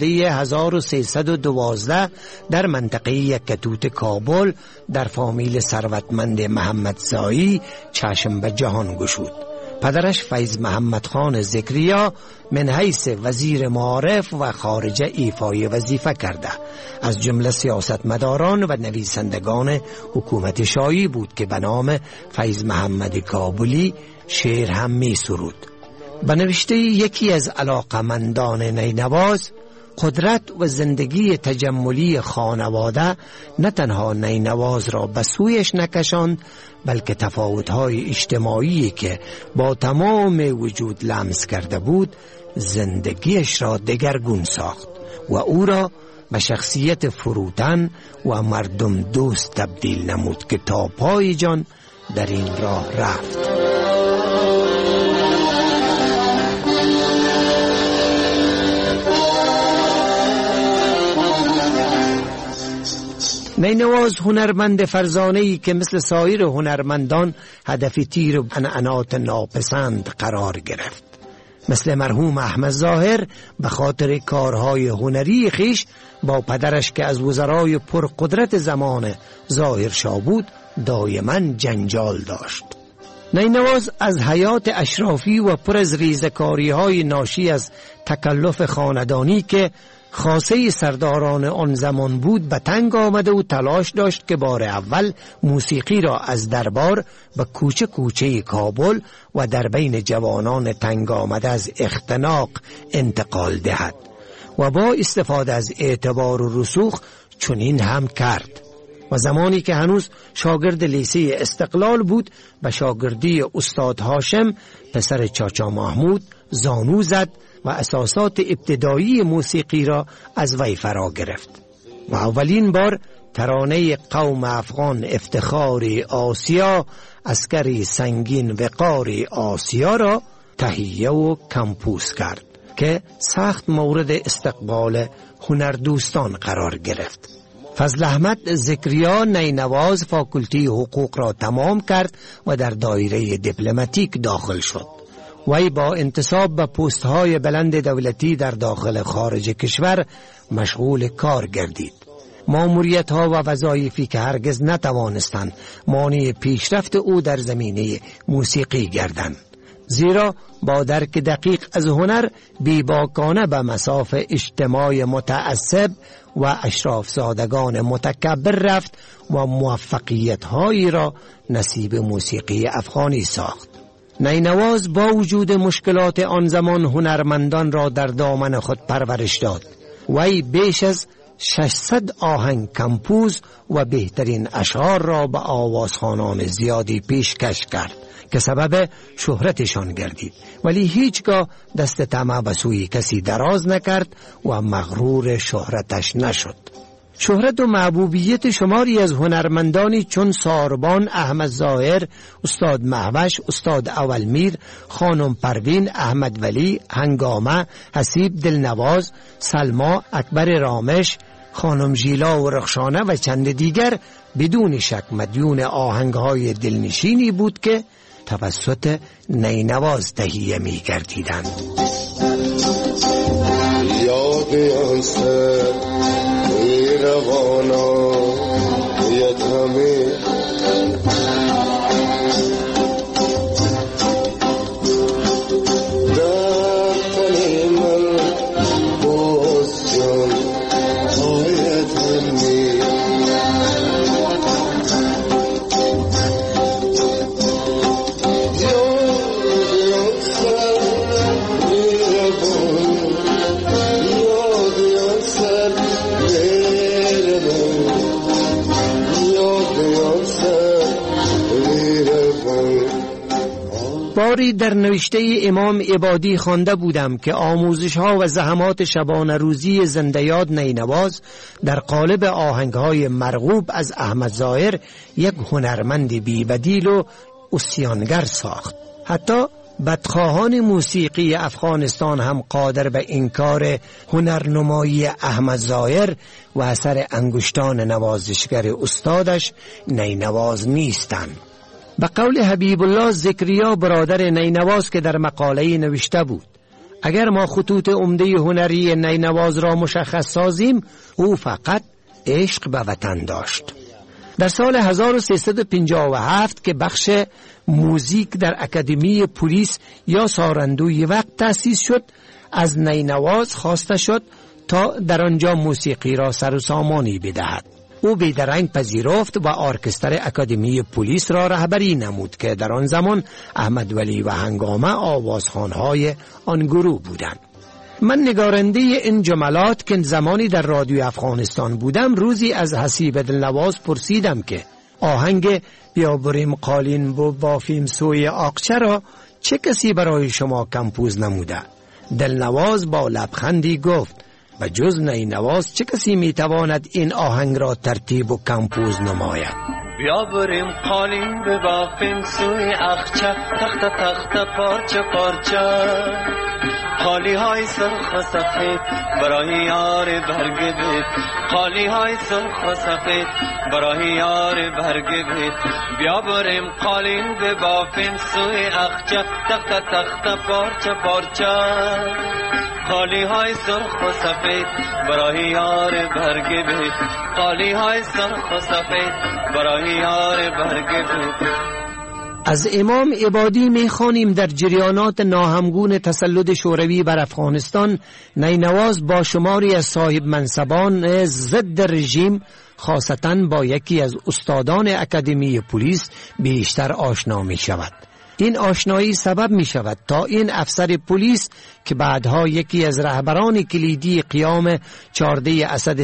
1312 در منطقه یکتوت کابل در فامیل ثروتمند محمدزایی چشم به جهان گشود. پدرش فیض محمد خان زکریا من حیث وزیر معارف و خارجه ایفای وظیفه کرده. از جمله سیاستمداران و نویسندگان حکومت شاهی بود که به نام فیض محمد کابلی شعر هم می سرود. به نوشته یکی از علاقمندان نینواز، قدرت و زندگی تجملی خانواده نه تنها نینواز را به سویش نکشاند، بلکه تفاوت‌های اجتماعی که با تمام وجود لمس کرده بود زندگیش را دگرگون ساخت و او را به شخصیت فروتن و مردم دوست تبدیل نمود که تا پای جان در این راه رفت. نینواز هنرمند فرزانه‌ای که مثل سایر هنرمندان هدف تیر عنعنات ناپسند قرار گرفت. مثل مرحوم احمد ظاهر به خاطر کارهای هنری خیش با پدرش که از وزرای پرقدرت زمان ظاهر شاه بود دائما جنجال داشت. نینواز از حیات اشرافی و پر از ریزکاری‌های ناشی از تکلف خاندانی که خاصه سرداران آن زمان بود به تنگ آمده و تلاش داشت که بار اول موسیقی را از دربار به کوچه کوچه کابل و در بین جوانان تنگ آمده از اختناق انتقال دهد و با استفاده از اعتبار و رسوخ چنین هم کرد. و زمانی که هنوز شاگرد لیسه استقلال بود به شاگردی استاد هاشم پسر چاچا محمود زانو زد و اساسات ابتدایی موسیقی را از وی فرا گرفت و اولین بار ترانه قوم افغان افتخار آسیا، عسکری سنگین وقار آسیا را تهیه و کمپوز کرد که سخت مورد استقبال هنردوستان قرار گرفت. فضل احمد ذکریا نینواز فاکولتی حقوق را تمام کرد و در دایره دیپلماتیک داخل شد. وی با انتصاب به پست‌های بلند دولتی در داخل خارج کشور مشغول کار گردید. ماموریت‌ها و وظایفی که هرگز نتوانستند مانع پیشرفت او در زمینه موسیقی گردند، زیرا با درک دقیق از هنر بیباکانه به مصاف اجتماع متعصب و اشرافزادگان متکبر رفت و موفقیت‌هایی را نصیب موسیقی افغانی ساخت. نینواز با وجود مشکلات آن زمان هنرمندان را در دامن خود پرورش داد. وی بیش از 600 آهنگ کمپوز و بهترین اشعار را به آوازخوانان زیادی پیشکش کرد که سبب شهرتشان گردید، ولی هیچگاه دست طمع به سوی کسی دراز نکرد و مغرور شهرتش نشد. شهرت و محبوبیت شماری از هنرمندانی چون ساربان، احمد ظاهر، استاد مهوش، استاد اولمیر، خانم پروین، احمد ولی، هنگامه، حسیب دلنواز، سلما، اکبر رامش، خانم ژیلا و رخشانه و چند دیگر بدون شک مدیون آهنگهای دلنشینی بود که توسط نینواز تهیه می گردیدند. یاد آنسه روانا یاد همه در تن من باز جان آید همه باری در نوشته امام عبادی خوانده بودم که آموزش ها و زحمات شبانه روزی زنده یاد نینواز در قالب آهنگ های مرغوب از احمد ظاهر یک هنرمند بی‌بدیل و عصیانگر ساخت. حتی بدخواهان موسیقی افغانستان هم قادر به انکار هنرنمایی احمد ظاهر و اثر انگشتان نوازشگر استادش نینواز نیستند. به قول حبیب الله ذکریا برادر نینواز که در مقاله نوشته بود: اگر ما خطوط عمده هنری نینواز را مشخص سازیم، او فقط عشق به وطن داشت. در سال 1357 که بخش موزیک در اکادمی پلیس یا سارندوی وقت تأسیس شد، از نینواز خواسته شد تا در آنجا موسیقی را سر و سامانی بدهد. او بیدرنگ پذیرفت و ارکستر اکادمی پلیس را رهبری نمود که در آن زمان احمد ولی و هنگامه آوازخوانهای آن گروه بودند. من نگارنده این جملات که زمانی در رادیو افغانستان بودم روزی از حسیب دلنواز پرسیدم که آهنگ بیا بریم قالین بافیم سوی آقچه را چه کسی برای شما کمپوز نموده؟ دلنواز با لبخندی گفت: و جز نینواز چه کسی میتواند این آهنگ را ترتیب و کمپوز نماید؟ بیا بریم قالین ببافیم سوی اخچه، تخت تخت پارچه پارچه، قالی های سرخ و سفید برای یار برگ بید، قالی های سرخ و سفید برای یار برگ بید. بیا بریم قالین ببافیم سوی اخچه، تخت تخت پارچه پارچه، قالی های سرخ و سفید برای یار برگ بید، قالی های سرخ و سفید برای یار برگ بید. از امام عبادی می‌خوانیم در جریانات ناهمگون تسلط شوروی بر افغانستان، نینواز با شماری از صاحب منصبان ضد رژیم خاصتاً با یکی از استادان اکادمی پلیس بیشتر آشنا می‌شود. این آشنایی سبب می شود تا این افسر پلیس که بعدها یکی از رهبران کلیدی قیام 14 اسد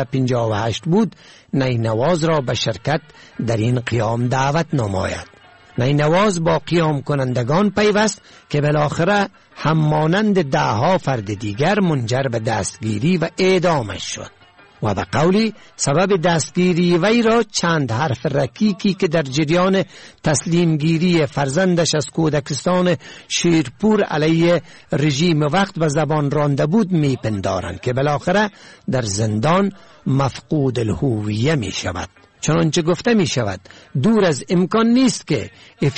1358 بود، نینواز را به شرکت در این قیام دعوت نماید. نینواز با قیام کنندگان پیوست که بالاخره همانند دهها فرد دیگر منجر به دستگیری و اعدامش شد و به قولی سبب دستگیری وی را چند حرف رکیکی که در جریان تسلیمگیری فرزندش از کودکستان شیرپور علیه رژیم وقت و زبان رانده بود میپندارند که بالاخره در زندان مفقود الهویه می شود. چنانچه گفته می شود دور از امکان نیست که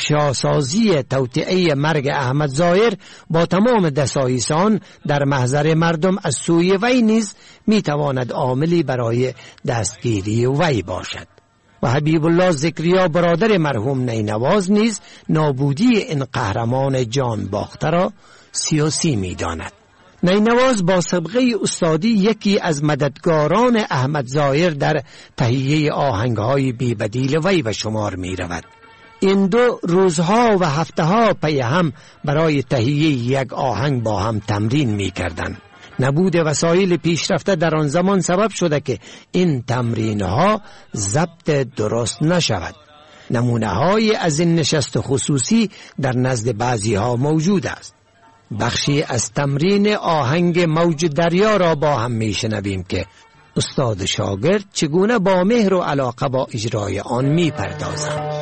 افشاسازی توطئه مرگ احمد ظاهر با تمام دسایسان در محضر مردم از سوی وی نیز می تواند عاملی برای دستگیری وی باشد. و حبیب الله ذکریا برادر مرحوم نینواز نیز نابودی این قهرمان جان باخته را سیاسی می داند. نینواز با سابقه استادی یکی از مددگاران احمد ظاهر در تهیه آهنگ‌های بی‌بدیل وی به شمار می‌رود. این دو روزها و هفته‌ها پی هم برای تهیه یک آهنگ با هم تمرین می‌کردند. نبود وسایل پیشرفته در آن زمان سبب شده که این تمرین‌ها ضبط درست نشود. نمونه‌های از این نشست خصوصی در نزد بعضی‌ها موجود است. بخشی از تمرین آهنگ موج دریا را با هم میشنویم که استاد شاگرد چگونه با مهر و علاقه با اجرای آن میپردازند.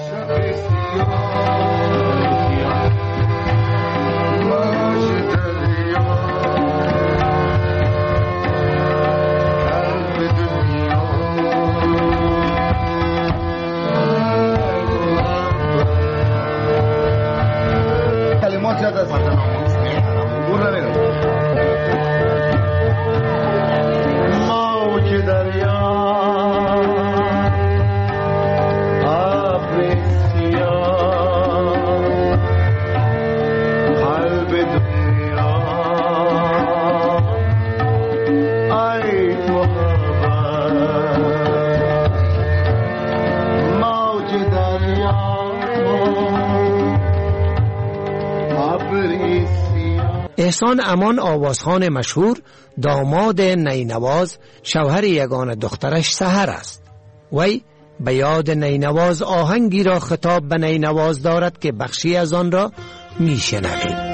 احسان امان آوازخوان مشهور داماد نینواز شوهر یگانه دخترش سحر است. وی به یاد نینواز آهنگی را خطاب به نینواز دارد که بخشی از آن را میشنویم.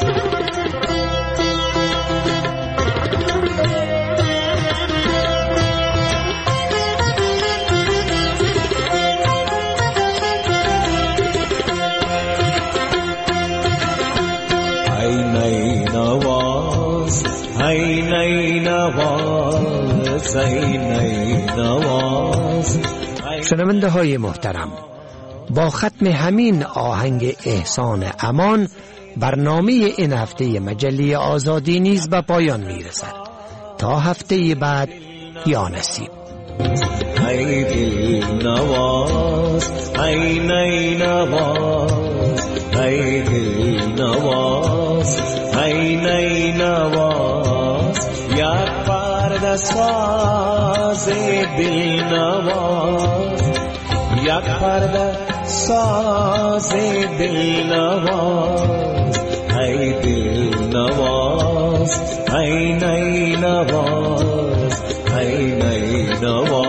شنونده های محترم، با ختم همین آهنگ احسان امان برنامه این هفته مجله آزادی نیز به پایان میرسد. تا هفته بعد، یا نصیب. ای دل نواز، ای نی نواز، ای دل نواز، ای نی نواز، یک پرده ساز دل نواز، یک پرده ساز دل نواز، ای دل نواز، ای نی نواز، ای نی نواز.